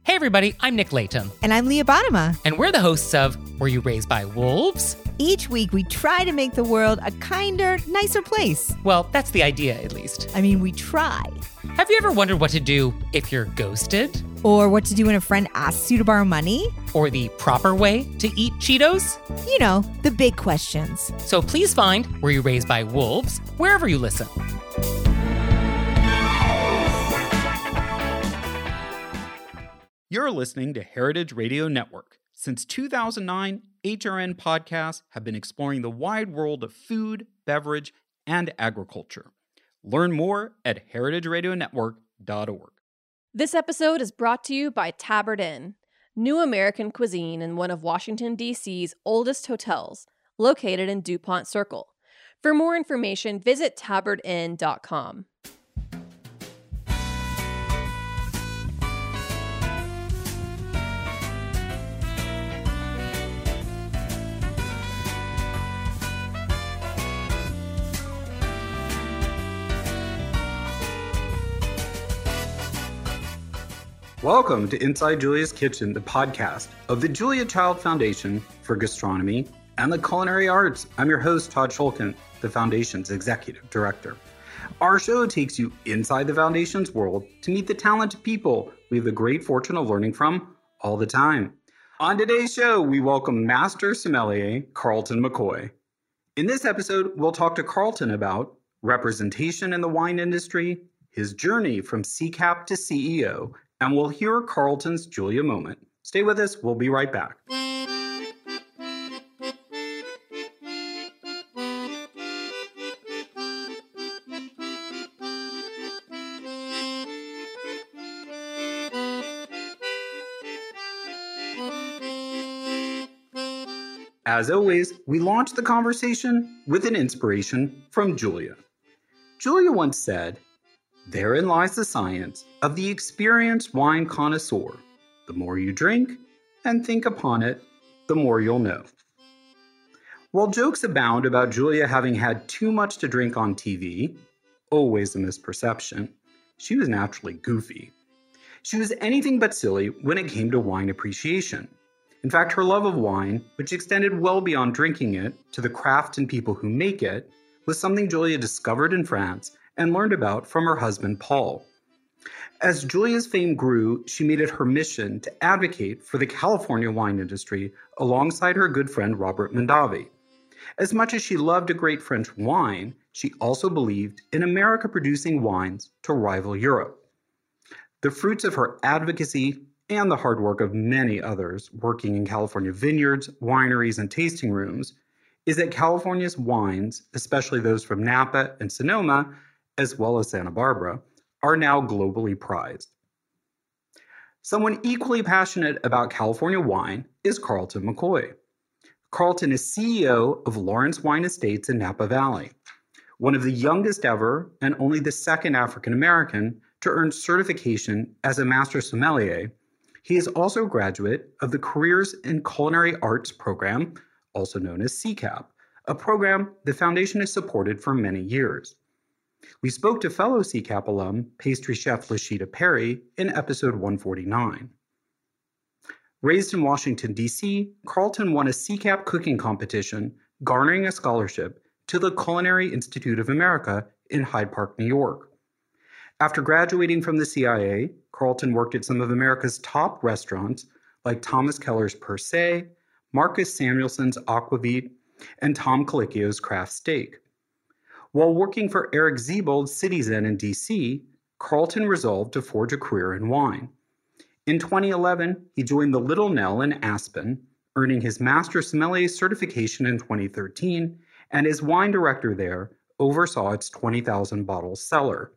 Hey everybody, I'm Nick Layton. And I'm Leah Bottima. And we're the hosts of Were You Raised by Wolves? Each week we try to make the world a kinder, nicer place. Well, that's the idea, at least. I mean, we try. Have you ever wondered what to do if you're ghosted? Or what to do when a friend asks you to borrow money? Or the proper way to eat Cheetos? You know, the big questions. So please find Were You Raised by Wolves wherever you listen. You're listening to Heritage Radio Network. Since 2009, HRN podcasts have been exploring the wide world of food, beverage, and agriculture. Learn more at heritageradionetwork.org. This episode is brought to you by Tabard Inn, new American cuisine in one of Washington, D.C.'s oldest hotels, located in DuPont Circle. For more information, visit tabardinn.com. Welcome to Inside Julia's Kitchen, the podcast of the Julia Child Foundation for Gastronomy and the Culinary Arts. I'm your host, Todd Shulkin, the Foundation's Executive Director. Our show takes you inside the Foundation's world to meet the talented people we have the great fortune of learning from all the time. On today's show, we welcome Master Sommelier Carlton McCoy. In this episode, we'll talk to Carlton about representation in the wine industry, his journey from CCAP to CEO, and we'll hear Carlton's Julia moment. Stay with us. We'll be right back. As always, we launch the conversation with an inspiration from Julia. Julia once said, "Therein lies the science of the experienced wine connoisseur. The more you drink and think upon it, the more you'll know." While jokes abound about Julia having had too much to drink on TV, always a misperception, she was naturally goofy. She was anything but silly when it came to wine appreciation. In fact, her love of wine, which extended well beyond drinking it to the craft and people who make it, was something Julia discovered in France and learned about from her husband, Paul. As Julia's fame grew, she made it her mission to advocate for the California wine industry alongside her good friend, Robert Mondavi. As much as she loved a great French wine, she also believed in America producing wines to rival Europe. The fruits of her advocacy and the hard work of many others working in California vineyards, wineries, and tasting rooms is that California's wines, especially those from Napa and Sonoma, as well as Santa Barbara, are now globally prized. Someone equally passionate about California wine is Carlton McCoy. Carlton is CEO of Lawrence Wine Estates in Napa Valley, one of the youngest ever and only the second African American to earn certification as a Master Sommelier. He is also a graduate of the Careers in Culinary Arts program, also known as CCAP, a program the Foundation has supported for many years. We spoke to fellow CCAP alum, pastry chef Lashita Perry, in episode 149. Raised in Washington, D.C., Carlton won a CCAP cooking competition, garnering a scholarship to the Culinary Institute of America in Hyde Park, New York. After graduating from the CIA, Carlton worked at some of America's top restaurants like Thomas Keller's Per Se, Marcus Samuelson's Aquavit, and Tom Colicchio's Craft Steak. While working for Eric Ziebold's Citizen in D.C., Carlton resolved to forge a career in wine. In 2011, he joined the Little Nell in Aspen, earning his Master Sommelier certification in 2013, and as wine director there, oversaw its 20,000-bottle cellar.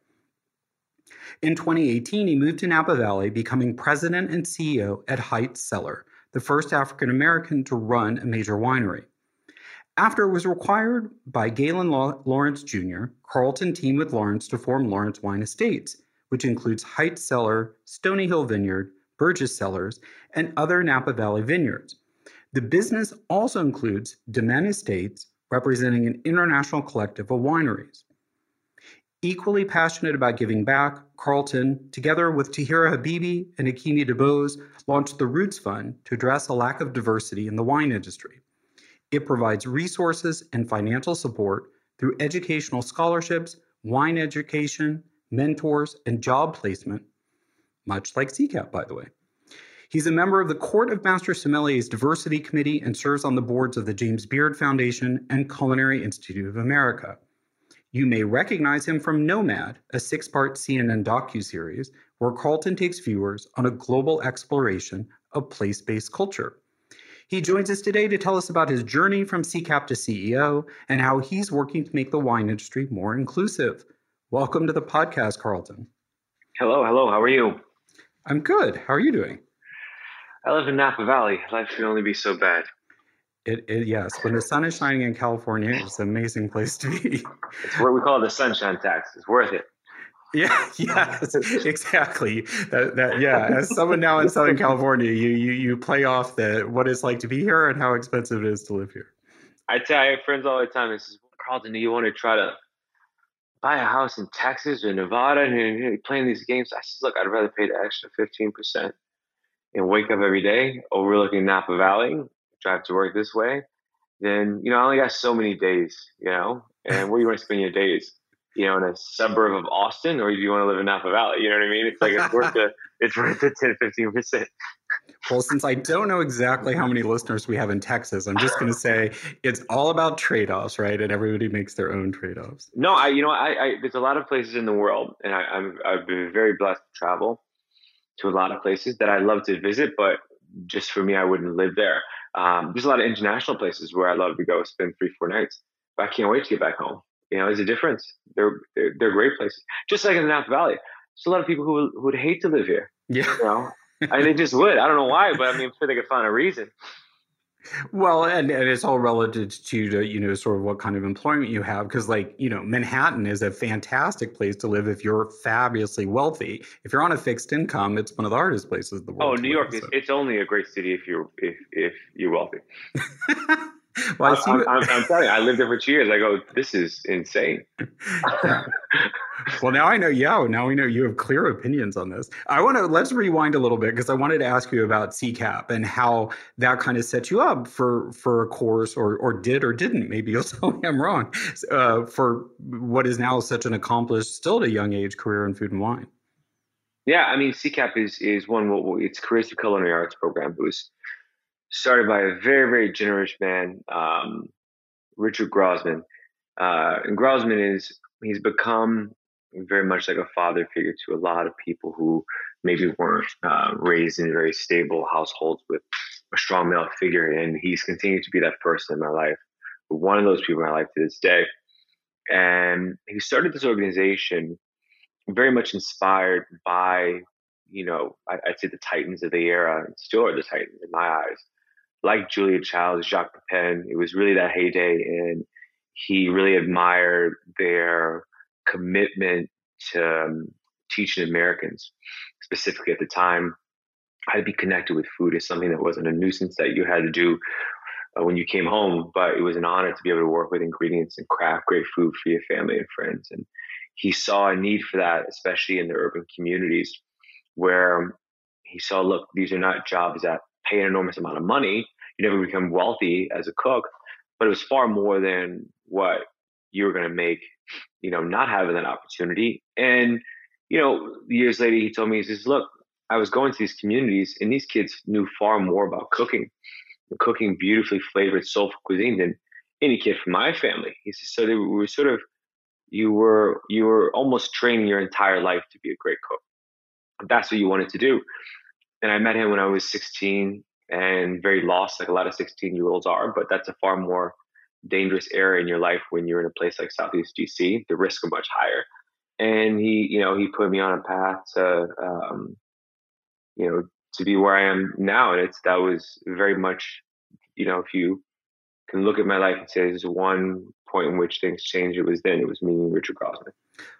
In 2018, he moved to Napa Valley, becoming president and CEO at Heights Cellar, the first African American to run a major winery. After it was required by Galen Lawrence Jr., Carlton teamed with Lawrence to form Lawrence Wine Estates, which includes Heights Cellar, Stony Hill Vineyard, Burgess Cellars, and other Napa Valley vineyards. The business also includes Domaine Estates, representing an international collective of wineries. Equally passionate about giving back, Carlton, together with Tahira Habibi and Hakimi DeBose, launched the Roots Fund to address a lack of diversity in the wine industry. It provides resources and financial support through educational scholarships, wine education, mentors, and job placement, much like CCAP, by the way. He's a member of the Court of Master Sommeliers Diversity Committee and serves on the boards of the James Beard Foundation and Culinary Institute of America. You may recognize him from Nomad, a 6-part CNN docuseries where Carlton takes viewers on a global exploration of place-based culture. He joins us today to tell us about his journey from CCAP to CEO and how he's working to make the wine industry more inclusive. Welcome to the podcast, Carlton. Hello. How are you? I'm good. How are you doing? I live in Napa Valley. Life can only be so bad. Yes, when the sun is shining in California, it's an amazing place to be. It's what we call the sunshine tax. It's worth it. Yeah, yes, exactly. As someone now in Southern California, you play off what it's like to be here and how expensive it is to live here. I tell I have friends all the time. They say, Carlton, do you want to try to buy a house in Texas or Nevada and you're playing these games? I said, look, I'd rather pay the extra 15% and wake up every day overlooking Napa Valley, drive to work this way. Then, I only got so many days, and where do you want to spend your days? In a suburb of Austin, or do you want to live in Napa Valley? You know what I mean? It's like it's worth the 10-15%. Well, since I don't know exactly how many listeners we have in Texas, I'm just going to say it's all about trade-offs, right? And everybody makes their own trade-offs. No, there's a lot of places in the world, and I've been very blessed to travel to a lot of places that I love to visit, but just for me, I wouldn't live there. There's a lot of international plales where I love to go spend 3-4 nights, but I can't wait to get back home. There's a difference. They're great places. Just like in the Napa Valley, there's a lot of people who would hate to live here. Yeah. They just would. I don't know why, but I'm sure they could find a reason. Well, and it's all relative to, sort of what kind of employment you have. Because Manhattan is a fantastic place to live if you're fabulously wealthy. If you're on a fixed income, it's one of the hardest places in the world. Oh, New York, it's only a great city if you're wealthy. Well, I'm telling you, I lived there for 2 years. I go, this is insane. Yeah. Well, now I know. Yeah, now we know you have clear opinions on this. Let's rewind a little bit because I wanted to ask you about CCAP and how that kind of set you up for a course, or did or didn't. Maybe you'll tell me I'm wrong. For what is now such an accomplished, still at a young age, career in food and wine. Yeah, CCAP is one. It's Careers to Culinary Arts program. It was started by a very, very generous man, Richard Grossman. And Grossman he's become very much like a father figure to a lot of people who maybe weren't raised in very stable households with a strong male figure. And he's continued to be that person in my life, one of those people in my life to this day. And he started this organization very much inspired by, I'd say the titans of the era, and still are the titans in my eyes. Like Julia Childs, Jacques Pepin, it was really that heyday, and he really admired their commitment to teaching Americans, specifically at the time, how to be connected with food is something that wasn't a nuisance that you had to do when you came home, but it was an honor to be able to work with ingredients and craft great food for your family and friends. And he saw a need for that, especially in the urban communities, where he saw, look, these are not jobs that pay an enormous amount of money. You never become wealthy as a cook, but it was far more than what you were going to make, not having that opportunity. And, years later, he told me, he says, look, I was going to these communities and these kids knew far more about cooking beautifully flavored, soulful cuisine than any kid from my family. He says, so they were you were almost training your entire life to be a great cook. That's what you wanted to do. And I met him when I was 16 and very lost, like a lot of 16-year-olds are, but that's a far more dangerous era in your life when you're in a place like Southeast DC. The risks are much higher. And he put me on a path to, to be where I am now. And that was very much, if you can look at my life and say there's one point in which things changed, it was meeting Richard Grossman.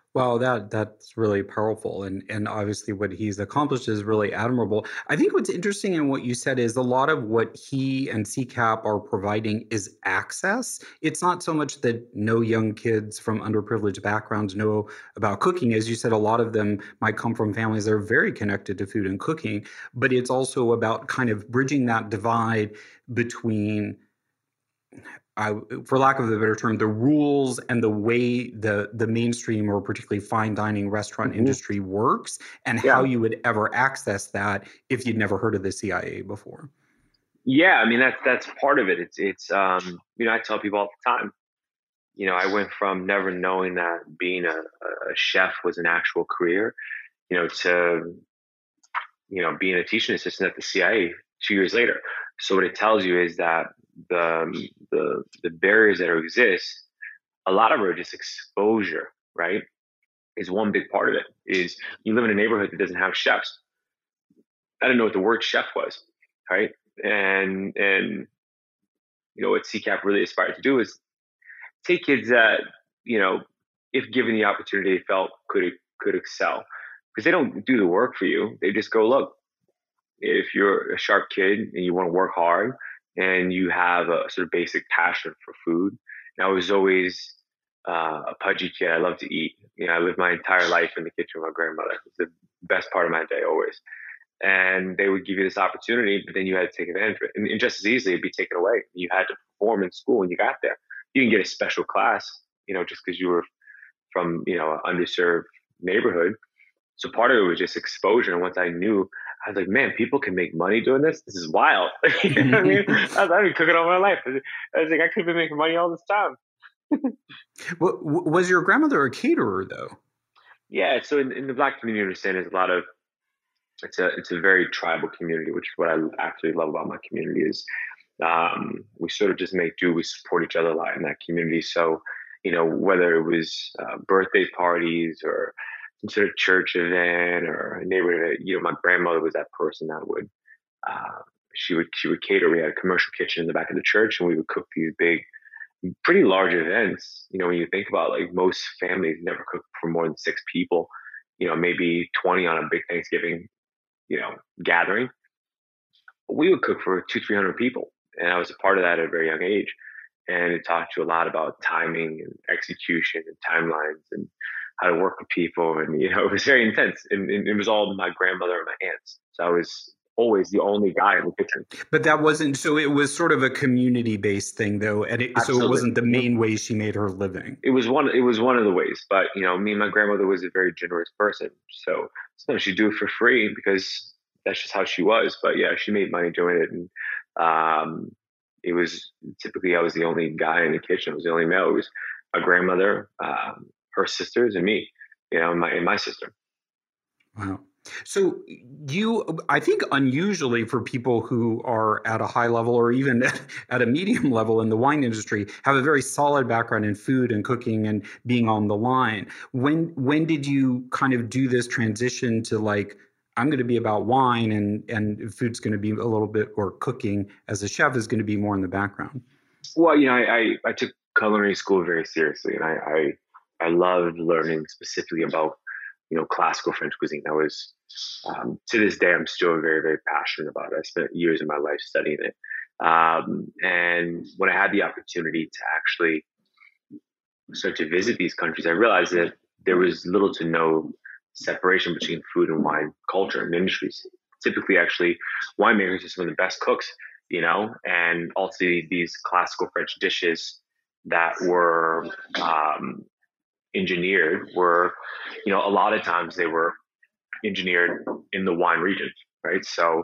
Wow, that's really powerful, and obviously what he's accomplished is really admirable. I think what's interesting in what you said is a lot of what he and CCAP are providing is access. It's not so much that no young kids from underprivileged backgrounds know about cooking. As you said, a lot of them might come from families that are very connected to food and cooking, but it's also about kind of bridging that divide between for lack of a better term, the rules and the way the mainstream or particularly fine dining restaurant industry works, and how you would ever access that if you'd never heard of the CIA before. Yeah, I mean that's part of it. It's I tell people all the time. I went from never knowing that being a chef was an actual career, to being a teaching assistant at the CIA 2 years later. So what it tells you is that the barriers that exist, a lot of it are just exposure, right? Is one big part of it. Is you live in a neighborhood that doesn't have chefs. I didn't know what the word chef was, right? And what CCAP really aspired to do is take kids that if given the opportunity, they felt could excel, because they don't do the work for you. They just go, look, if you're a sharp kid and you want to work hard and you have a sort of basic passion for food. And I was always a pudgy kid. I love to eat. I lived my entire life in the kitchen with my grandmother. It was the best part of my day always. And they would give you this opportunity, but then you had to take advantage of it. And just as easily, it'd be taken away. You had to perform in school when you got there. You didn't get a special class, just because you were from, an underserved neighborhood. So part of it was just exposure. And once I knew, I was like, man, people can make money doing this. This is wild. You know what I mean? I've been cooking all my life. I was like, I could have been making money all this time. Was your grandmother a caterer, though? Yeah. So in the Black community, I understand there's a lot of, it's a very tribal community, which is what I actually love about my community is we sort of just make do. We support each other a lot in that community. So, whether it was birthday parties or some sort of church event or a neighborhood, my grandmother was that person that would, she would cater. We had a commercial kitchen in the back of the church, and we would cook these big, pretty large events. When you think about, like, most families never cook for more than 6 people, maybe 20 on a big Thanksgiving, gathering. We would cook for 200-300 people. And I was a part of that at a very young age. And it taught you a lot about timing and execution and timelines and how to work with people. And, it was very intense. And it was all my grandmother and my aunts. So I was always the only guy in the kitchen. But that wasn't, so it was sort of a community-based thing, though. And so it wasn't the main way she made her living. It was one of the ways. But, me and my grandmother was a very generous person. So sometimes she'd do it for free because that's just how she was. But yeah, she made money doing it. And it was typically, I was the only guy in the kitchen. I was the only male. It was my grandmother, her sisters, and me, and my sister. Wow. So I think unusually for people who are at a high level or even at a medium level in the wine industry, have a very solid background in food and cooking and being on the line. When did you kind of do this transition to, like, I'm going to be about wine and food's going to be a little bit, or cooking as a chef is going to be more in the background? Well, I took culinary school very seriously, and I loved learning specifically about, classical French cuisine. I was, to this day, I'm still very, very passionate about it. I spent years of my life studying it. And when I had the opportunity to actually start to visit these countries, I realized that there was little to no separation between food and wine culture and industries. Typically, actually, winemakers are some of the best cooks, and also these classical French dishes that were engineered were, a lot of times they were engineered in the wine region, right? So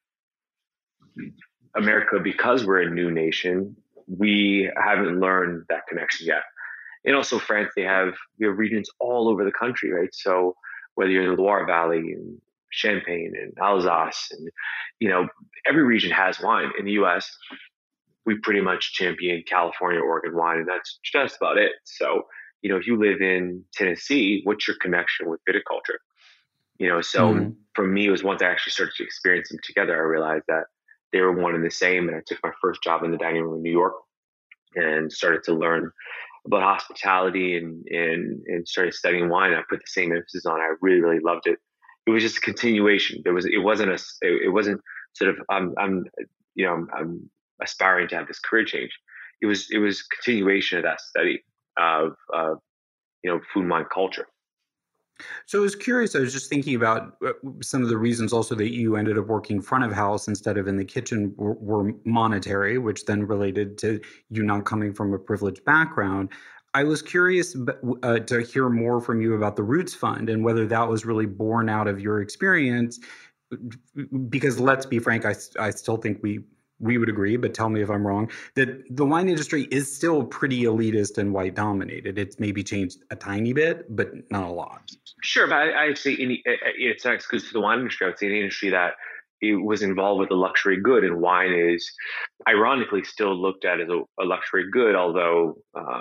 America, because we're a new nation, we haven't learned that connection yet. And also France, we have regions all over the country, right? So whether you're in the Loire Valley and Champagne and Alsace, and every region has wine. In the U.S., we pretty much champion California, Oregon wine, and that's just about it. So if you live in Tennessee, what's your connection with viticulture? So for me, it was once I actually started to experience them together, I realized that they were one and the same. And I took my first job in the dining room in New York and started to learn about hospitality and started studying wine. I put the same emphasis on it. I really, really loved it. It was just a continuation. It wasn't sort of, I'm aspiring to have this career change. It was continuation of that study of, food and wine culture. So I was curious, I was just thinking about some of the reasons also that you ended up working front of house instead of in the kitchen were monetary, which then related to you not coming from a privileged background. I was curious to hear more from you about the Roots Fund and whether that was really born out of your experience. Because let's be frank, I still think we would agree, but tell me if I'm wrong, that the wine industry is still pretty elitist and white dominated. It's maybe changed a tiny bit, but not a lot. Sure, but I'd say it's not exclusive to the wine industry. I would say an industry that it was involved with a luxury good, and wine is ironically still looked at as a luxury good, although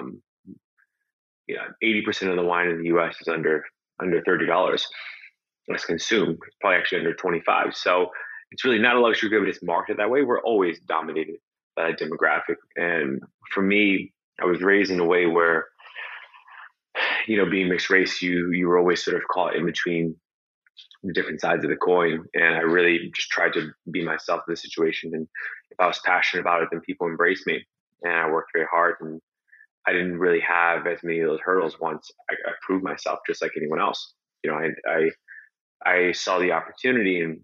80% of the wine in the U.S. is under $30. That's consumed. It's probably actually under 25. So it's really not a luxury good, but it's marketed that way. We're always dominated by that demographic. And for me, I was raised in a way where, being mixed race, you were always sort of caught in between the different sides of the coin. And I really just tried to be myself in the situation. And if I was passionate about it, then people embraced me. And I worked very hard. And I didn't really have as many of those hurdles once I proved myself just like anyone else. I saw the opportunity and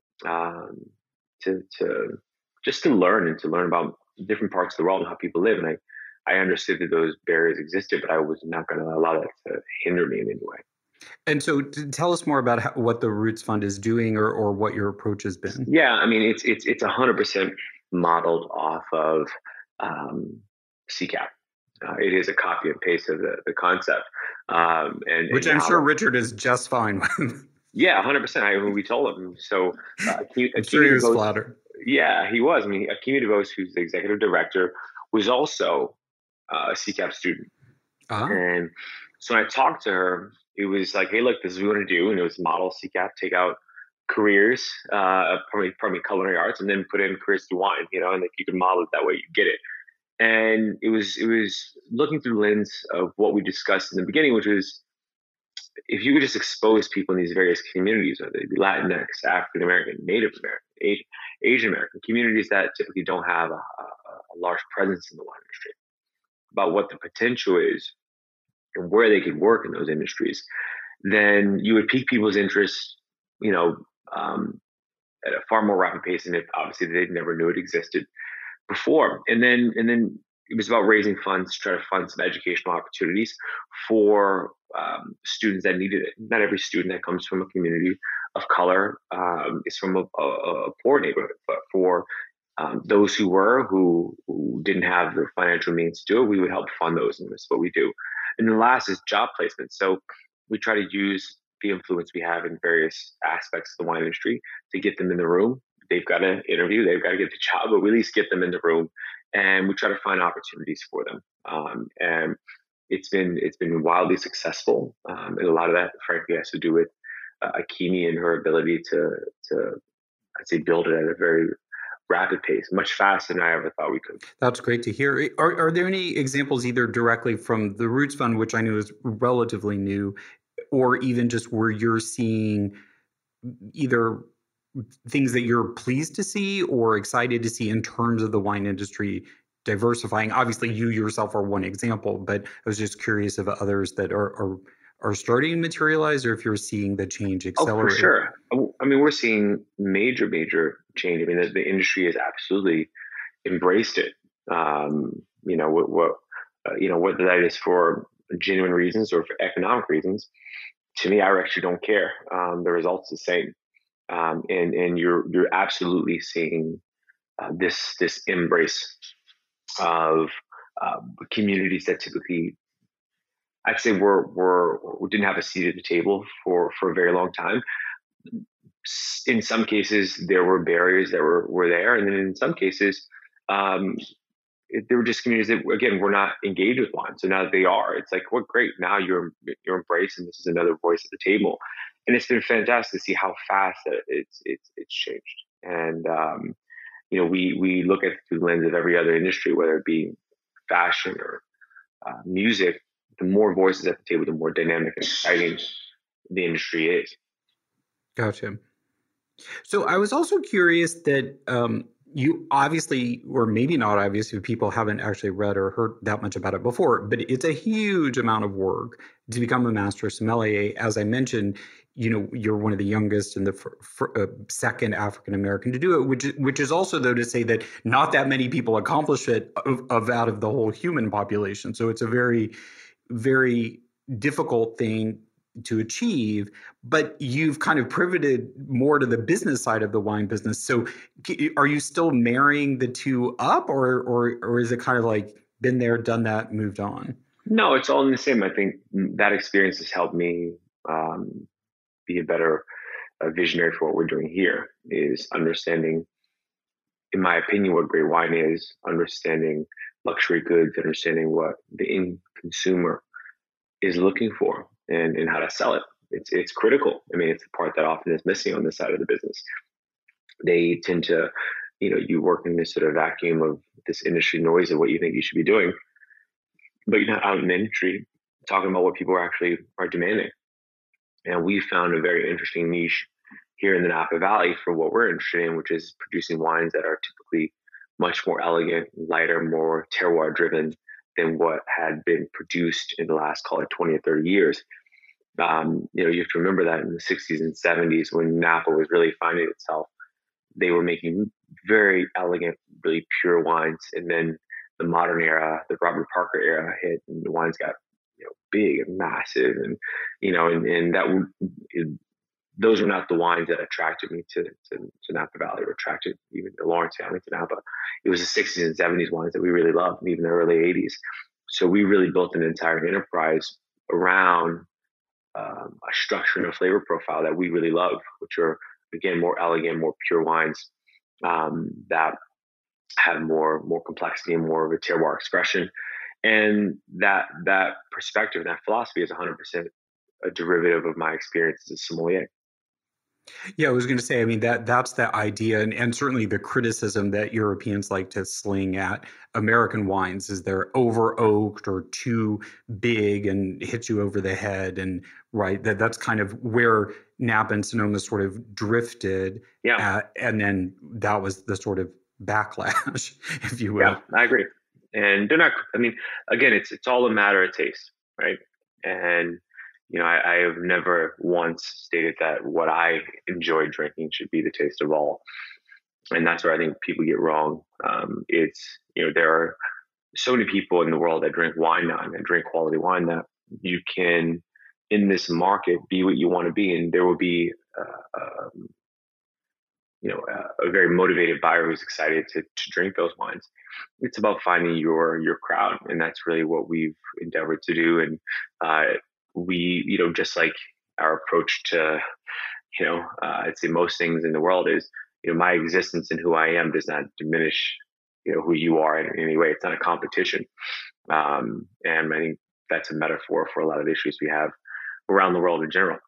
to learn and to learn about different parts of the world and how people live. And I understood that those barriers existed, but I was not going to allow that to hinder me in any way. And so tell us more about what the Roots Fund is doing or what your approach has been. Yeah, I mean, it's 100% modeled off of CCAP. It is a copy and paste of the concept. Which I'm sure Richard is just fine with. Yeah, 100%. We told him. So I'm sure he was flattered. Yeah, he was. I mean, Akimi DeVos, who's the executive director, was also a CCAP student. Uh-huh. And so when I talked to her, it was like, hey, look, this is what we want to do. And it was model CCAP, take out careers, probably culinary arts, and then put in careers through wine, and if you could model it that way, you get it. And it was looking through the lens of what we discussed in the beginning, which was, if you could just expose people in these various communities, whether they be Latinx, African American, Native American, Asian American, communities that typically don't have a large presence in the wine industry, about what the potential is and where they could work in those industries, then you would pique people's interest, at a far more rapid pace than if obviously they never knew it existed before. And then it was about raising funds to try to fund some educational opportunities for students that needed it. Not every student that comes from a community of color is from a poor neighborhood, but for those who didn't have the financial means to do it, we would help fund those, and that's what we do. And the last is job placement. So we try to use the influence we have in various aspects of the wine industry to get them in the room. They've got to interview, they've got to get the job, but we at least get them in the room, and we try to find opportunities for them. And it's been wildly successful, and a lot of that, frankly, has to do with Akimi and her ability to I'd say build it at a very rapid pace, much faster than I ever thought we could. That's great to hear. Are there any examples either directly from the Roots Fund, which I know is relatively new, or even just where you're seeing either things that you're pleased to see or excited to see in terms of the wine industry diversifying? Obviously, you yourself are one example, but I was just curious of others that are starting to materialize, or if you're seeing the change accelerate. Oh, for sure. I mean, we're seeing major change. I mean, the industry has absolutely embraced it. Whether that is for genuine reasons or for economic reasons, to me, I actually don't care. The result's the same. And you're absolutely seeing this embrace of communities that typically, I'd say, we didn't have a seat at the table for a very long time. In some cases, there were barriers that were there, and then in some cases, there were just communities that, again, were not engaged with wine. So now that they are, it's like, well, great. Now you're embraced, and this is another voice at the table. And it's been fantastic to see how fast it's changed. And we look at it through the lens of every other industry, whether it be fashion or music, the more voices at the table, the more dynamic and exciting the industry is. Gotcha. So I was also curious that you obviously, or maybe not obvious if people haven't actually read or heard that much about it before, but it's a huge amount of work to become a master sommelier. As I mentioned, you're one of the youngest and the second African-American to do it, which is also, though, to say that not that many people accomplish it out of the whole human population. So it's a very, very difficult thing to achieve, but you've kind of pivoted more to the business side of the wine business. So are you still marrying the two up, or is it kind of like been there, done that, moved on? No, it's all in the same. I think that experience has helped me be a better visionary for what we're doing here, is understanding, in my opinion, what great wine is, understanding luxury goods, understanding what the end consumer is looking for, and how to sell it. It's critical. I mean, it's the part that often is missing on this side of the business. They tend to, you work in this sort of vacuum of this industry noise of what you think you should be doing, but you're not out in the industry talking about what people are demanding. And we found a very interesting niche here in the Napa Valley for what we're interested in, which is producing wines that are typically much more elegant, lighter, more terroir driven than what had been produced in the last, call it 20 or 30 years. You have to remember that in the 60s and 70s, when Napa was really finding itself, they were making very elegant, really pure wines. And then the modern era, the Robert Parker era hit, and the wines got big and massive, and those were not the wines that attracted me to Napa Valley, or attracted even the Lawrence family to Napa. It was the 60s and 70s wines that we really loved, and even the early 80s. So we really built an entire enterprise around a structure and a flavor profile that we really love, which are, again, more elegant, more pure wines that have more complexity and more of a terroir expression. And that perspective, that philosophy is 100% a derivative of my experience as a sommelier. Yeah, I was going to say, I mean, that's the idea, and certainly the criticism that Europeans like to sling at American wines is they're over oaked or too big and hit you over the head, and right, that's kind of where Napa and Sonoma sort of drifted. Yeah, and then that was the sort of backlash, if you will. Yeah, I agree. And they're not. I mean, again, it's all a matter of taste, right? And I have never once stated that what I enjoy drinking should be the taste of all. And that's where I think people get wrong. There are so many people in the world that drink wine now, and drink quality wine, that you can, in this market, be what you want to be. And there will be, a very motivated buyer who's excited to drink those wines. It's about finding your crowd. And that's really what we've endeavored to do. And, we, just like our approach to, I'd say most things in the world is, my existence and who I am does not diminish, who you are in any way. It's not a competition. And I think that's a metaphor for a lot of issues we have around the world in general.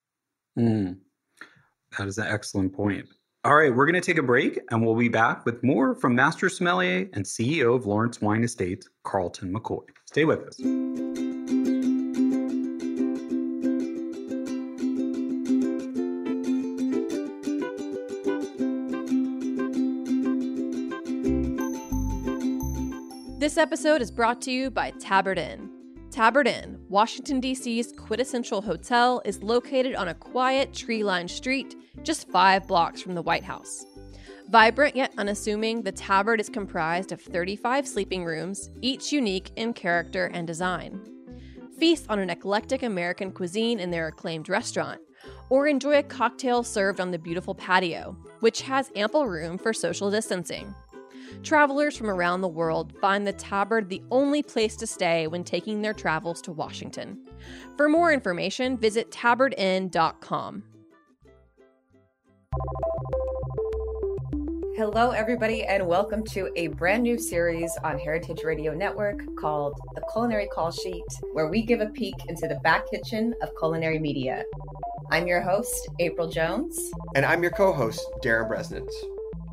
That is an excellent point. All right, we're going to take a break, and we'll be back with more from Master Sommelier and CEO of Lawrence Wine Estates, Carlton McCoy. Stay with us. This episode is brought to you by Tabard Inn. Tabard Inn, Washington, D.C.'s quintessential hotel, is located on a quiet, tree-lined street just 5 blocks from the White House. Vibrant yet unassuming, the Tabard is comprised of 35 sleeping rooms, each unique in character and design. Feast on an eclectic American cuisine in their acclaimed restaurant, or enjoy a cocktail served on the beautiful patio, which has ample room for social distancing. Travelers from around the world find the Tabard the only place to stay when taking their travels to Washington. For more information, visit tabardinn.com. Hello, everybody, and welcome to a brand new series on Heritage Radio Network called The Culinary Call Sheet, where we give a peek into the back kitchen of culinary media. I'm your host, April Jones. And I'm your co-host, Darren Bresnitz.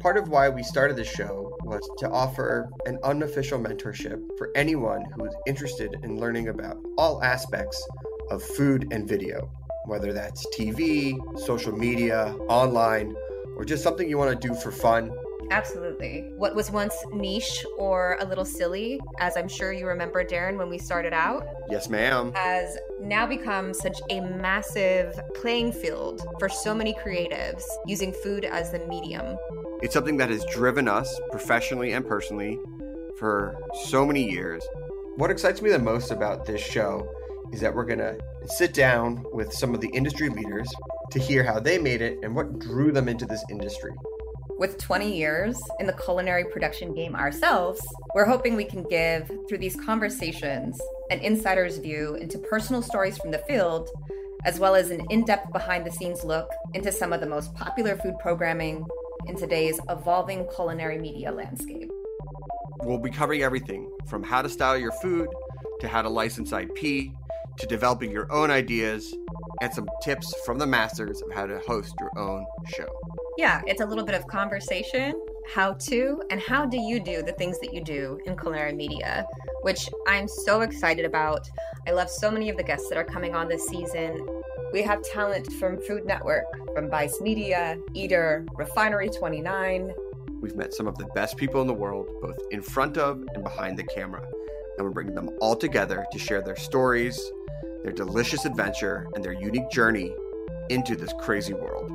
Part of why we started this show was to offer an unofficial mentorship for anyone who is interested in learning about all aspects of food and video, whether that's TV, social media, online, or just something you want to do for fun. Absolutely. What was once niche or a little silly, as I'm sure you remember, Darren, when we started out, Yes, ma'am. has now become such a massive playing field for so many creatives using food as the medium. It's something that has driven us professionally and personally for so many years. What excites me the most about this show is that we're going to sit down with some of the industry leaders to hear how they made it and what drew them into this industry. With 20 years in the culinary production game ourselves, we're hoping we can give, through these conversations, an insider's view into personal stories from the field, as well as an in-depth behind-the-scenes look into some of the most popular food programming in today's evolving culinary media landscape. We'll be covering everything from how to style your food, to how to license IP, to developing your own ideas, and some tips from the masters of how to host your own show. Yeah, it's a little bit of conversation, how to, and how do you do the things that you do in culinary media, which I'm so excited about. I love so many of the guests that are coming on this season. We have talent from Food Network, from Vice Media, Eater, Refinery 29. We've met some of the best people in the world, both in front of and behind the camera, and we're bringing them all together to share their stories, their delicious adventure, and their unique journey into this crazy world.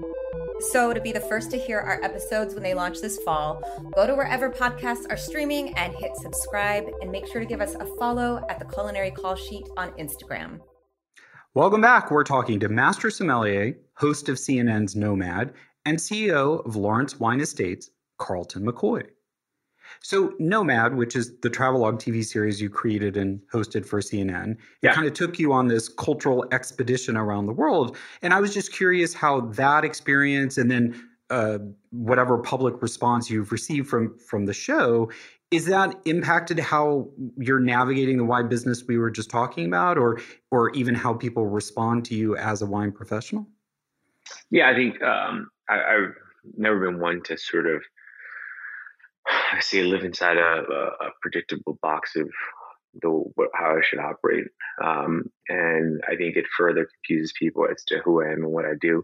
So to be the first to hear our episodes when they launch this fall, go to wherever podcasts are streaming and hit subscribe, and make sure to give us a follow at the Culinary Call Sheet on Instagram. Welcome back. We're talking to Master Sommelier, host of CNN's Nomad, and CEO of Lawrence Wine Estates, Carlton McCoy. So Nomad, which is the travelogue TV series you created and hosted for CNN, it kind of took you on this cultural expedition around the world. And I was just curious how that experience and then whatever public response you've received from the show, is that impacted how you're navigating the wine business we were just talking about, or even how people respond to you as a wine professional? Yeah, I think I've never been one to sort of, I say, live inside a predictable box of how I should operate, and I think it further confuses people as to who I am and what I do.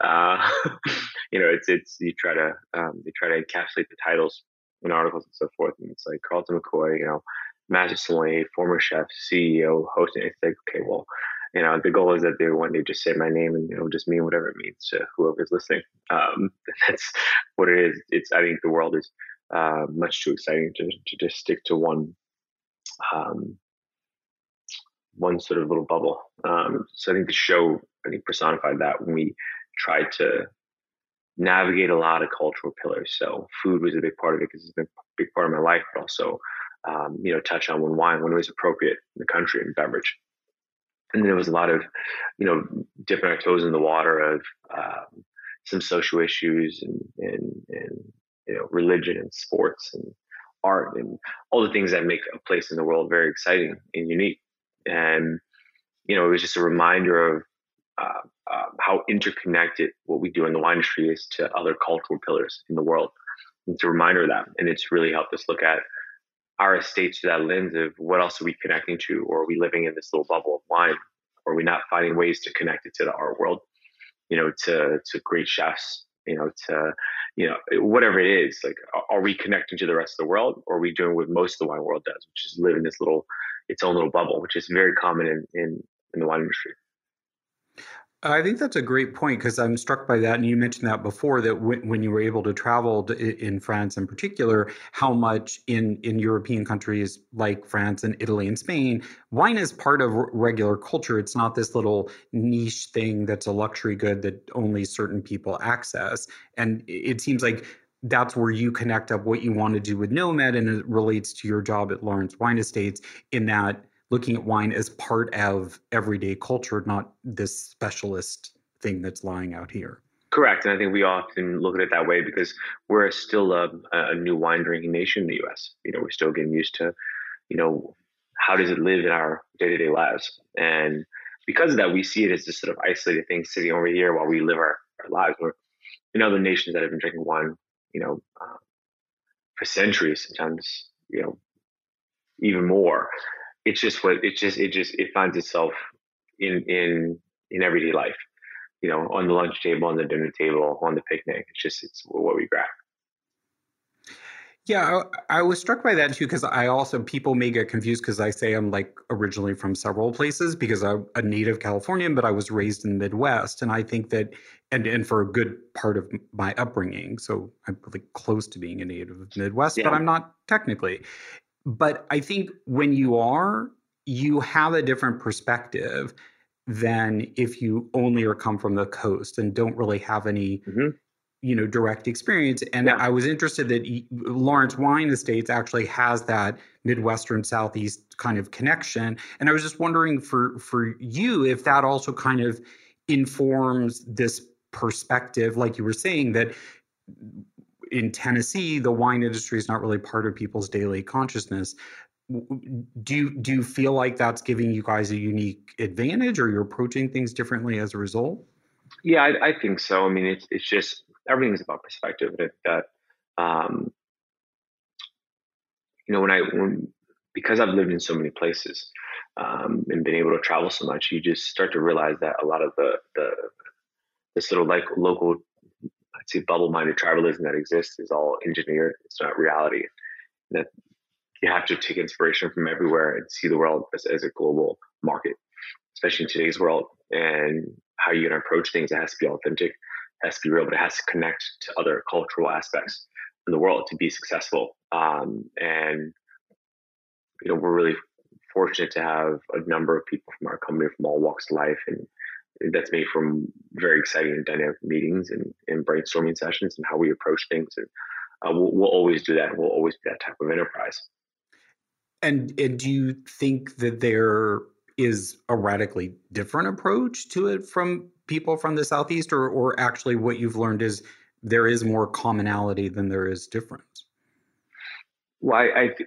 It's you try to encapsulate the titles in articles and so forth, and it's like Carlton McCoy, master sommelier, former chef, CEO, host, and it's like, okay, well, the goal is that they one day just say my name and just mean whatever it means to whoever's listening. That's what it is. I think the world is much too exciting to just stick to one sort of little bubble. So I think the show personified that when we tried to navigate a lot of cultural pillars. So food was a big part of it because it's been a big part of my life, but also touch on when it was appropriate in the country and beverage. And then there was a lot of dipping our toes in the water of some social issues and religion and sports and art and all the things that make a place in the world very exciting and unique. And, it was just a reminder of how interconnected what we do in the wine industry is to other cultural pillars in the world. It's a reminder of that. And it's really helped us look at our estates through that lens of what else are we connecting to, or are we living in this little bubble of wine? Or are we not finding ways to connect it to the art world, to great chefs, to whatever it is, like, are we connecting to the rest of the world, or are we doing what most of the wine world does, which is live in its own little bubble, which is very common in the wine industry. I think that's a great point, because I'm struck by that. And you mentioned that before, that when you were able to travel in France in particular, how much in European countries like France and Italy and Spain, wine is part of regular culture. It's not this little niche thing that's a luxury good that only certain people access. And it seems like that's where you connect up what you want to do with Nomad, and it relates to your job at Lawrence Wine Estates, in that looking at wine as part of everyday culture, not this specialist thing that's lying out here. Correct. And I think we often look at it that way because we're still a new wine drinking nation in the U.S. We're still getting used to, how does it live in our day-to-day lives? And because of that, we see it as this sort of isolated thing sitting over here while we live our lives. We're in other nations that have been drinking wine for centuries, sometimes, even more. It's just it finds itself in everyday life, on the lunch table, on the dinner table, on the picnic. It's what we grab. Yeah, I was struck by that too, because people may get confused because I say I'm like originally from several places because I'm a native Californian, but I was raised in the Midwest. And I think that, and for a good part of my upbringing, so I'm really close to being a native of the Midwest, but I'm not technically. But I think when you have a different perspective than if you only come from the coast and don't really have any direct experience. And I was interested that Lawrence Wine Estates actually has that Midwestern Southeast kind of connection. And I was just wondering for you, if that also kind of informs this perspective, like you were saying, that in Tennessee, the wine industry is not really part of people's daily consciousness. Do you feel like that's giving you guys a unique advantage, or you're approaching things differently as a result? Yeah, I think so. I mean, it's just, everything is about perspective. That because I've lived in so many places and been able to travel so much, you just start to realize that a lot of the sort of like local, I'd say, bubble-minded tribalism that exists is all engineered. It's not reality. That you have to take inspiration from everywhere and see the world as a global market, especially in today's world. And how you're going to approach things, it has to be authentic, it has to be real, but it has to connect to other cultural aspects in the world to be successful. And we're really fortunate to have a number of people from our company from all walks of life, and that's made from very exciting and dynamic meetings and brainstorming sessions and how we approach things. And we'll always do that. We'll always be that type of enterprise. And do you think that there is a radically different approach to it from people from the Southeast, or actually what you've learned is there is more commonality than there is difference? Well,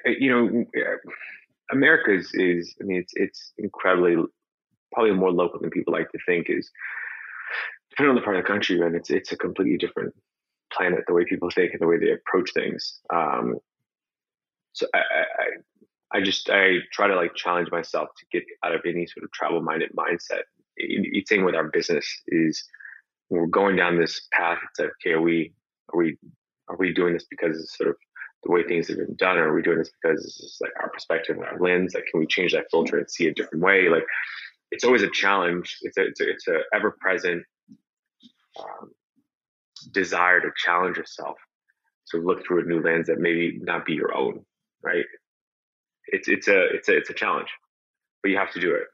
America is I mean, it's incredibly, probably more local than people like to think. Is depending on the part of the country, and it's a completely different planet, the way people think and the way they approach things. So I try to challenge myself to get out of any sort of travel-minded mindset. Each thing with our business is when we're going down this path. It's like, okay, are we doing this because it's sort of the way things have been done, or are we doing this because it's just like our perspective and our lens? Like, can we change that filter and see a different way? Like, it's always a challenge. It's a ever-present desire to challenge yourself, to look through a new lens that maybe not be your own, right? It's a challenge, but you have to do it.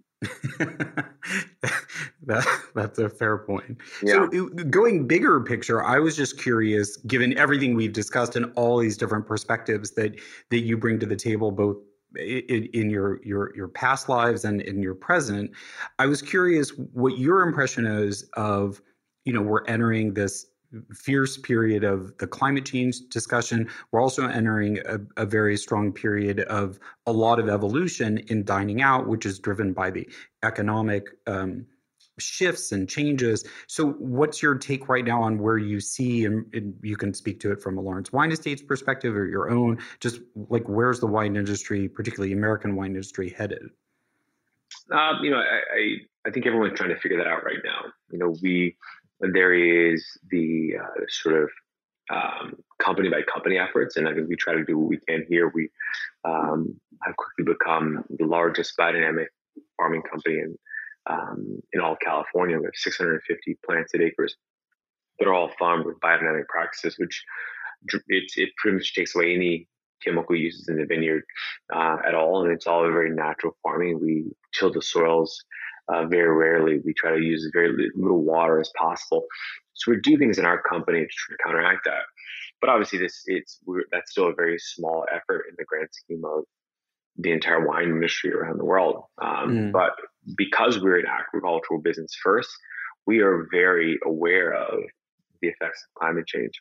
That's a fair point. Yeah. So going bigger picture, I was just curious, given everything we've discussed and all these different perspectives that you bring to the table, both in your past lives and in your present, I was curious what your impression is of, we're entering this fierce period of the climate change discussion. We're also entering a very strong period of a lot of evolution in dining out, which is driven by the economic shifts and changes. So what's your take right now on where you see, and you can speak to it from a Lawrence Wine Estates perspective or your own, just like where's the wine industry, particularly American wine industry, headed? I think everyone's trying to figure that out right now. There is the sort of company by company efforts, and I think we try to do what we can here. We have quickly become the largest biodynamic farming company in all of California. We have 650 planted acres that are all farmed with biodynamic practices, which it pretty much takes away any chemical uses in the vineyard at all, and it's all very natural farming. We till the soils very rarely. We try to use as very little water as possible. So we do things in our company to counteract that. But obviously, that's still a very small effort in the grand scheme of the entire wine industry around the world. But because we're an agricultural business first, we are very aware of the effects of climate change.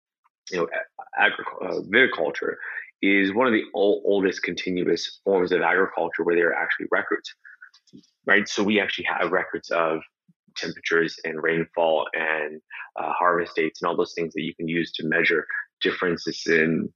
Viticulture is one of the oldest continuous forms of agriculture where there are actually records. Right, so we actually have records of temperatures and rainfall and harvest dates and all those things that you can use to measure differences in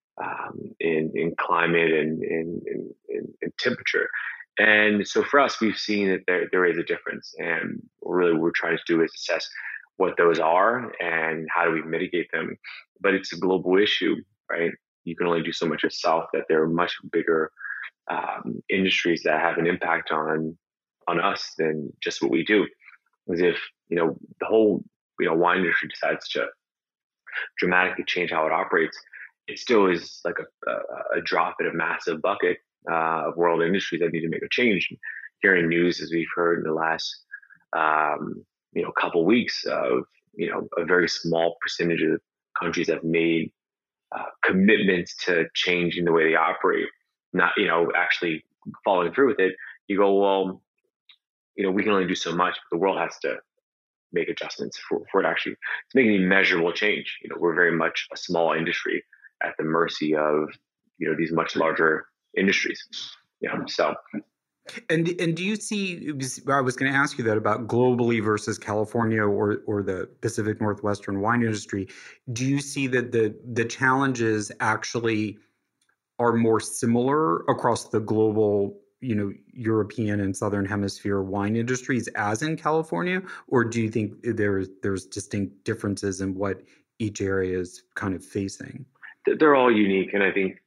climate and in temperature. And so for us, we've seen that there is a difference, and really what we're trying to do is assess what those are and how do we mitigate them. But it's a global issue, right? You can only do so much yourself. That there are much bigger industries that have an impact on us than just what we do. As if the whole wine industry decides to dramatically change how it operates, it still is like a drop in a massive bucket of world industries that need to make a change. Hearing news, as we've heard in the last couple weeks, of a very small percentage of countries have made commitments to changing the way they operate, not actually following through with it. You go, well, we can only do so much, but the world has to make adjustments for it actually to make any measurable change. We're very much a small industry at the mercy of these much larger industries. So. And do you see? I was going to ask you that about globally versus California or the Pacific Northwestern wine industry. Do you see that the challenges actually are more similar across the global, European and Southern Hemisphere wine industries as in California, or do you think there's distinct differences in what each area is kind of facing? They're all unique, and I think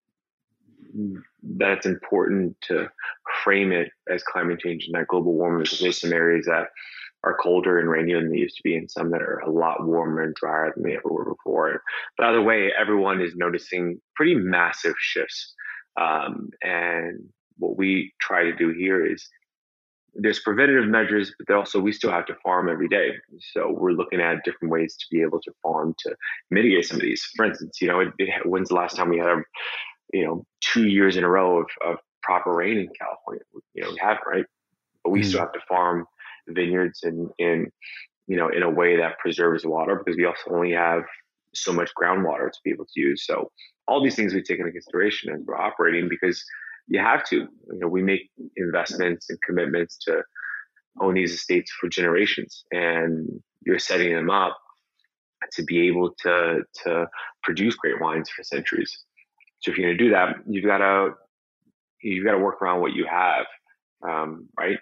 that's important to frame it as climate change and not global warming, because there's some areas that are colder and rainier than they used to be, and some that are a lot warmer and drier than they ever were before. But either way, everyone is noticing pretty massive shifts. And what we try to do here is there's preventative measures, but also we still have to farm every day. So we're looking at different ways to be able to farm to mitigate some of these. For instance, when's the last time we had 2 years in a row of proper rain in California? We haven't, right? But we still have to farm vineyards in a way that preserves water, because we also only have so much groundwater to be able to use. So all these things we take into consideration as we're operating, because you have to. We make investments and commitments to own these estates for generations, and you're setting them up to be able to produce great wines for centuries. So if you're going to do that, you've got to work around what you have, right?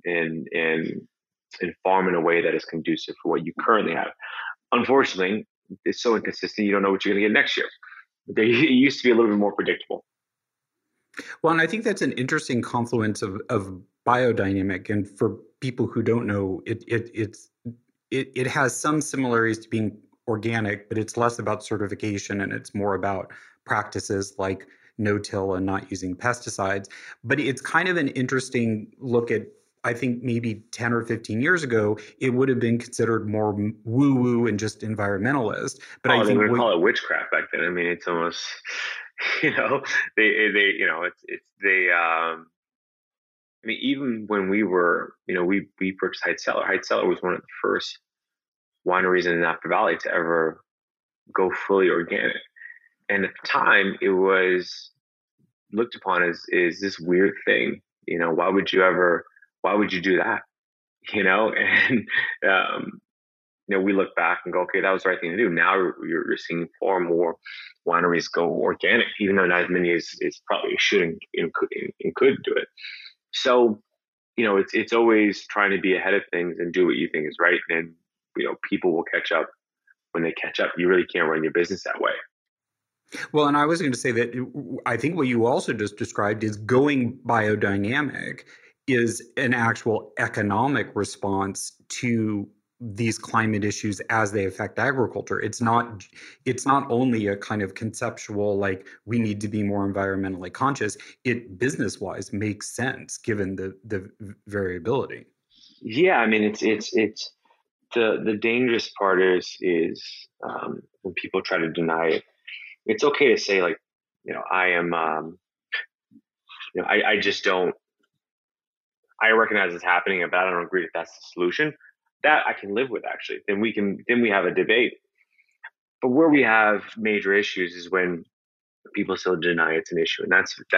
And farm in a way that is conducive for what you currently have. Unfortunately, it's so inconsistent, you don't know what you're going to get next year. It used to be a little bit more predictable. Well, and I think that's an interesting confluence of biodynamic. And for people who don't know, it has some similarities to being organic, but it's less about certification and it's more about practices like no-till and not using pesticides. But it's kind of an interesting look at, I think maybe 10 or 15 years ago, it would have been considered more woo-woo and just environmentalist. But I think they would call it witchcraft back then. I mean, it's almost, I mean, even when we were, we purchased Hite Cellar. Hite Cellar was one of the first wineries in the Napa Valley to ever go fully organic. And at the time, it was looked upon as this weird thing. Why would you do that? And we look back and go, okay, that was the right thing to do. Now you're seeing far more wineries go organic, even though not as many as probably should and could do it. So, it's always trying to be ahead of things and do what you think is right. And, people will catch up when they catch up. You really can't run your business that way. Well, and I was going to say that I think what you also just described is going biodynamic is an actual economic response to these climate issues as they affect agriculture. It's not only a kind of conceptual, like we need to be more environmentally conscious. It business-wise makes sense given the variability. Yeah, I mean, it's the dangerous part is when people try to deny it. It's okay to say, like, I am, I just don't. I recognize it's happening, but I don't agree that that's the solution. That I can live with, actually. Then we have a debate. But where we have major issues is when people still deny it's an issue, and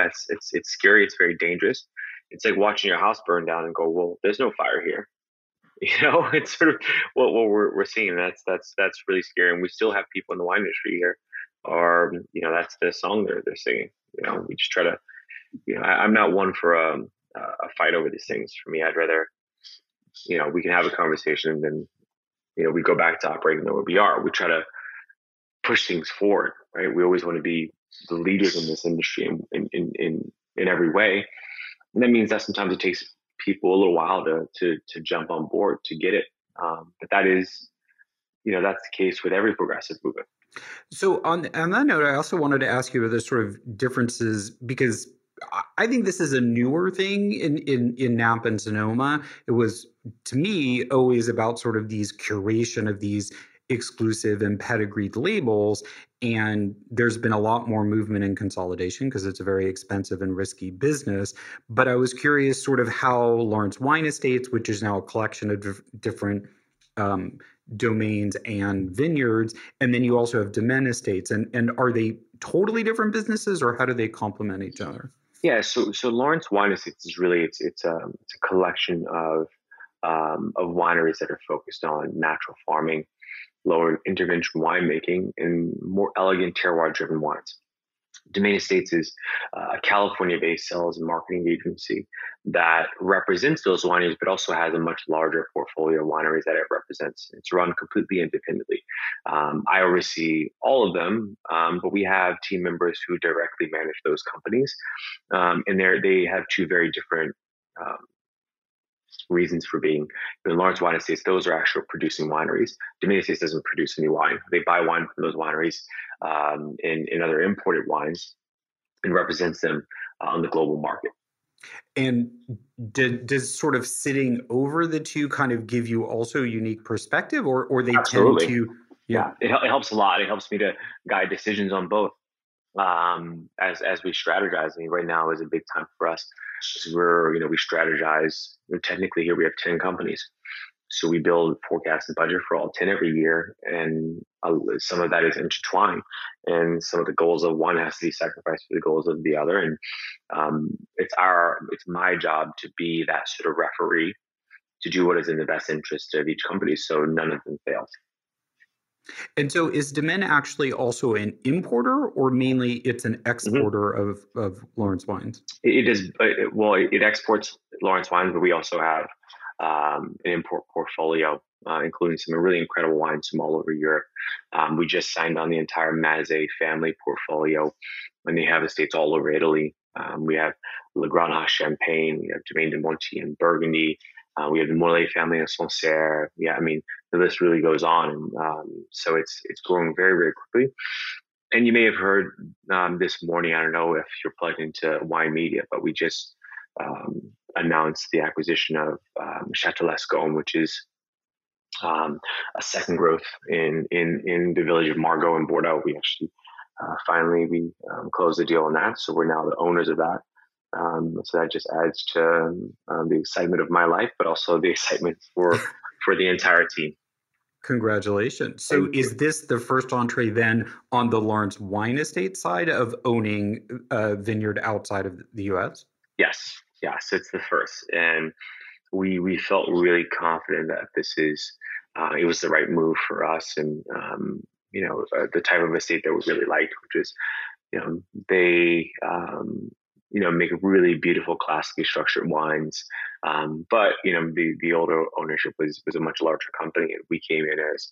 it's scary. It's very dangerous. It's like watching your house burn down and go, well, there's no fire here. It's sort of what we're seeing. That's really scary. And we still have people in the wine industry here, or that's the song they're singing. We just try to. I'm not one for a fight over these things. For me, I'd rather we can have a conversation and then we go back to operating the way we are. We try to push things forward, right? We always want to be the leaders in this industry in every way, and that means that sometimes it takes people a little while to jump on board to get it. But that is, that's the case with every progressive movement. So on that note, I also wanted to ask you about the sort of differences, because I think this is a newer thing in Napa and Sonoma. It was, to me, always about sort of these curation of these exclusive and pedigreed labels. And there's been a lot more movement and consolidation because it's a very expensive and risky business. But I was curious sort of how Lawrence Wine Estates, which is now a collection of different domains and vineyards, and then you also have Domaine Estates, and are they totally different businesses, or how do they complement each other? Yeah, so Lawrence Wine Estates is really it's a collection of wineries that are focused on natural farming, lower intervention winemaking, and more elegant terroir-driven wines. Domaine Estates is a California-based sales and marketing agency that represents those wineries, but also has a much larger portfolio of wineries that it represents. It's run completely independently. I oversee all of them, but we have team members who directly manage those companies, and they have two very different reasons for being. In Lawrence Wine Estates, those are actual producing wineries. Domaine Estates doesn't produce any wine. They buy wine from those wineries in other imported wines and represents them on the global market. And does sort of sitting over the two kind of give you also a unique perspective, or they Absolutely. tend to? Yeah, it helps a lot. It helps me to guide decisions on both as we strategize. I mean, right now is a big time for us. We strategize. Technically, here we have 10 companies, so we build, forecast, and budget for all 10 every year, and some of that is intertwined, and some of the goals of one has to be sacrificed for the goals of the other. And it's my job to be that sort of referee to do what is in the best interest of each company, so none of them fails. And so is Domaine actually also an importer, or mainly it's an exporter of Lawrence wines? It is. It exports Lawrence wines, but we also have an import portfolio, including some really incredible wines from all over Europe. We just signed on the entire Mazet family portfolio, and they have estates all over Italy. We have Le Grenache Champagne, we have Domaine de Monti in Burgundy, we have the Morlaix family in Sancerre. Yeah, I mean, the list really goes on. And so it's growing very, very quickly. And you may have heard this morning, I don't know if you're plugged into wine media, but we just announced the acquisition of Chateau Lascombe, which is a second growth in the village of Margaux in Bordeaux. We actually finally closed the deal on that. So we're now the owners of that. So that just adds to the excitement of my life, but also the excitement for the entire team. Congratulations. So is this the first entree then on the Lawrence Wine Estate side of owning a vineyard outside of the U.S.? Yes, it's the first. And we felt really confident that this it was the right move for us, and the type of estate that we really liked, which is, they make really beautiful, classically structured wines. But the older ownership was a much larger company, and we came in as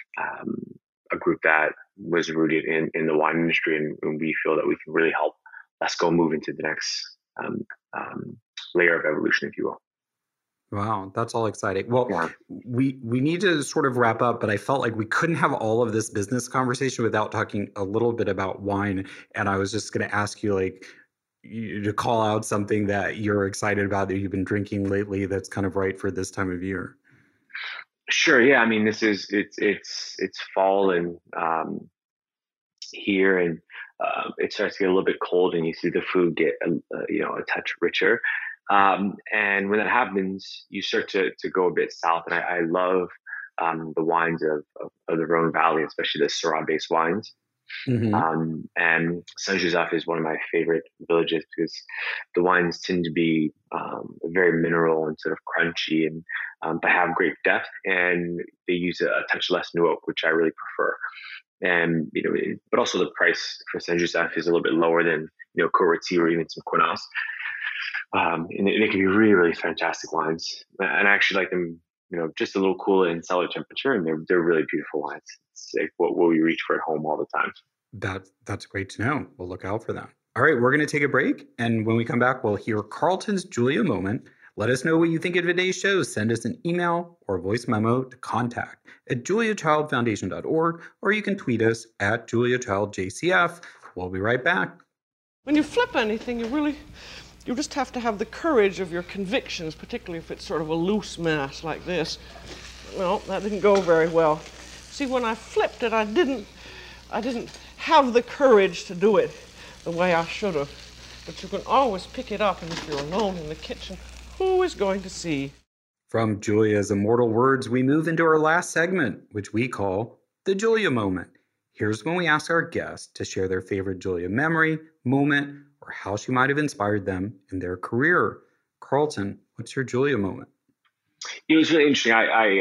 a group that was rooted in the wine industry, and we feel that we can really help Lascombe move into the next layer of evolution, if you will. Wow, that's all exciting. Well, yeah. we need to sort of wrap up, but I felt like we couldn't have all of this business conversation without talking a little bit about wine. And I was just going to ask you, to call out something that you're excited about that you've been drinking lately that's kind of right for this time of year. Sure. Yeah. I mean, it's fall and here, and it starts to get a little bit cold, and you see the food get a touch richer. And when that happens, you start to go a bit south. And I love the wines of the Rhone Valley, especially the Syrah-based wines. And Saint-Joseph is one of my favorite villages because the wines tend to be very mineral and sort of crunchy, and but have great depth, and they use a touch less new oak, which I really prefer. And but also the price for Saint-Joseph is a little bit lower than Côte-Rôtie or even some Grenache. And they can be really, really fantastic wines, and I actually like them just a little cooler in cellar temperature, and they're really beautiful wines. It's like what we reach for at home all the time. That's great to know. We'll look out for that. All right, we're going to take a break, and when we come back, we'll hear Carlton's Julia moment. Let us know what you think of today's show. Send us an email or voice memo to contact@juliachildfoundation.org, or you can tweet us at JuliaChildJCF. We'll be right back. When you flip anything, you just have to have the courage of your convictions, particularly if it's sort of a loose mass like this. Well, that didn't go very well. See, when I flipped it, I didn't have the courage to do it the way I should have. But you can always pick it up, and if you're alone in the kitchen, who is going to see? From Julia's immortal words, we move into our last segment, which we call the Julia moment. Here's when we ask our guests to share their favorite Julia memory, moment, or how she might have inspired them in their career. Carlton, what's your Julia moment? It was really interesting. I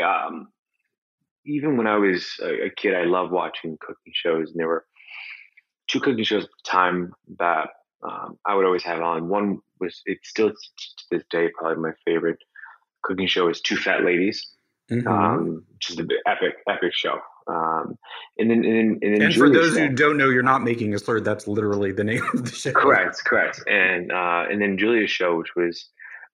even when I was a kid, I loved watching cooking shows, and there were two cooking shows at the time that I would always have on. One was, it's still to this day probably my favorite cooking show, is Two Fat Ladies, which is the epic show. And then for those who don't know, you're not making a slur. That's literally the name of the show. Correct. And then Julia's show, which was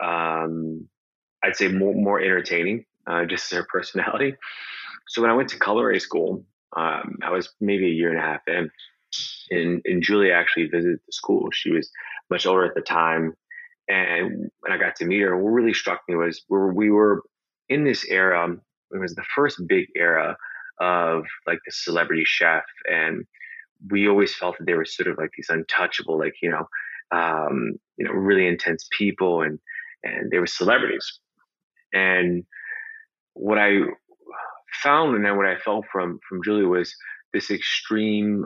I'd say more entertaining, just her personality. So when I went to culinary school, I was maybe a year and a half in, and Julia actually visited the school. She was much older at the time, and when I got to meet her, what really struck me was we were in this era. It was the first big era of like the celebrity chef, and we always felt that they were sort of like these untouchable, like really intense people, and they were celebrities. And what I found, and then what I felt from Julia, was this extreme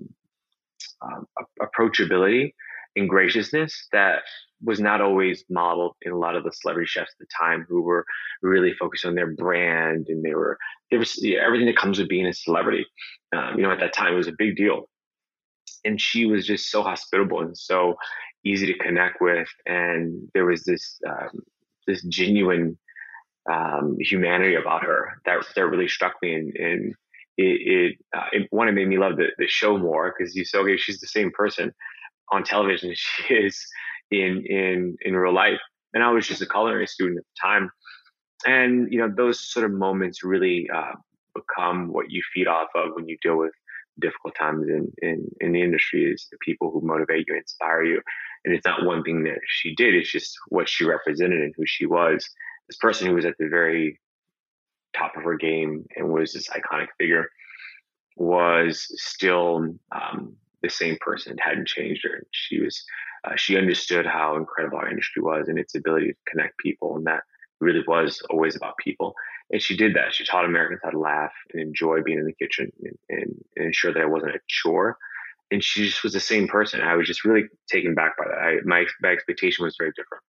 approachability and graciousness that was not always modeled in a lot of the celebrity chefs at the time, who were really focused on their brand, and there was everything that comes with being a celebrity. At that time, it was a big deal, and she was just so hospitable and so easy to connect with, and there was this genuine humanity about her that really struck me, and it made me love the show more, because you say, okay, she's the same person on television as she is in real life. And I was just a culinary student at the time, and those sort of moments really become what you feed off of when you deal with difficult times in the industry, is the people who motivate you, inspire you. And it's not one thing that she did, it's just what she represented and who she was. This person who was at the very top of her game and was this iconic figure was still the same person. It hadn't changed her. She understood how incredible our industry was and its ability to connect people, and that really was always about people. And she did that. She taught Americans how to laugh and enjoy being in the kitchen, and ensure that it wasn't a chore. And she just was the same person. I was just really taken back by that. My expectation was very different.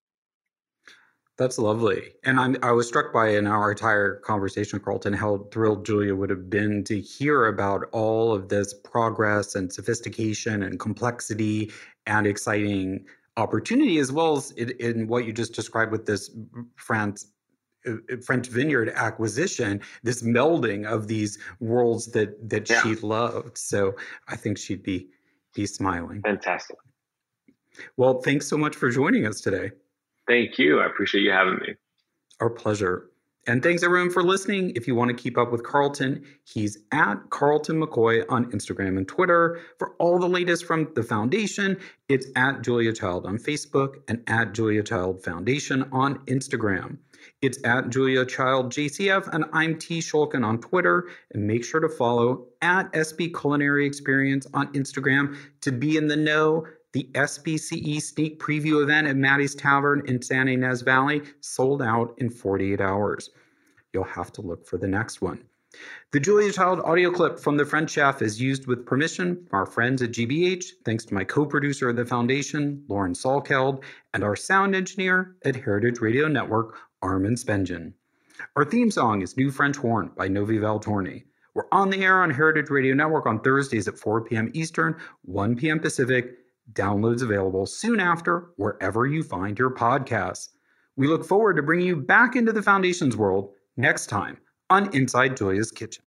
That's lovely. And I was struck by, in our entire conversation, Carlton, how thrilled Julia would have been to hear about all of this progress and sophistication and complexity and exciting opportunity, as well as in what you just described with this French Vineyard acquisition, this melding of these worlds that she loved. So I think she'd be smiling. Fantastic. Well, thanks so much for joining us today. Thank you. I appreciate you having me. Our pleasure. And thanks everyone for listening. If you want to keep up with Carlton, he's at Carlton McCoy on Instagram and Twitter. For all the latest from the foundation, it's at Julia Child on Facebook and at Julia Child Foundation on Instagram. It's at Julia Child JCF, and I'm T. Shulkin on Twitter. And make sure to follow at SB Culinary Experience on Instagram to be in the know. The SBCE sneak preview event at Maddie's Tavern in San Ynez Valley sold out in 48 hours. You'll have to look for the next one. The Julia Child audio clip from The French Chef is used with permission from our friends at GBH, thanks to my co-producer at the Foundation, Lauren Salkeld, and our sound engineer at Heritage Radio Network, Armin Spengen. Our theme song is New French Horn by Novi Valtorni. We're on the air on Heritage Radio Network on Thursdays at 4 p.m. Eastern, 1 p.m. Pacific. Downloads available soon after wherever you find your podcasts. We look forward to bringing you back into the Foundation's world next time on Inside Julia's Kitchen.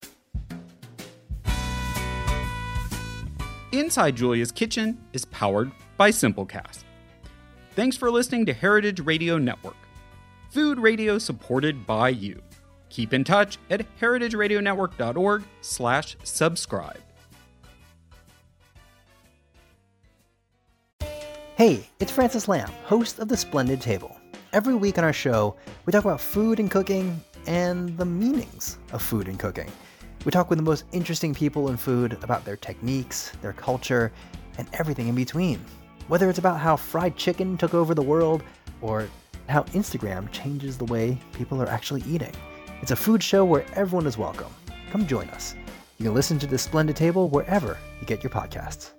Inside Julia's Kitchen is powered by Simplecast. Thanks for listening to Heritage Radio Network, food radio supported by you. Keep in touch at heritageradionetwork.org/subscribe. Hey, it's Francis Lamb, host of The Splendid Table. Every week on our show, we talk about food and cooking and the meanings of food and cooking. We talk with the most interesting people in food about their techniques, their culture, and everything in between. Whether it's about how fried chicken took over the world or how Instagram changes the way people are actually eating. It's a food show where everyone is welcome. Come join us. You can listen to The Splendid Table wherever you get your podcasts.